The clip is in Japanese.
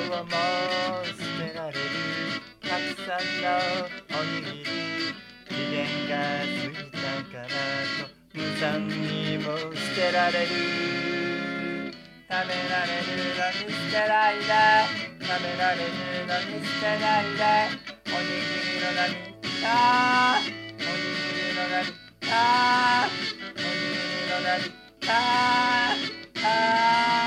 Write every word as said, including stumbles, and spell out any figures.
をも捨てられるたくさんのおにぎり、期限が過ぎたからと無残にも捨てられる。食べられるのに捨てないで、食べられるのに捨てないで、おにぎりの何あーおにぎりの何あーおにぎりの何あーあー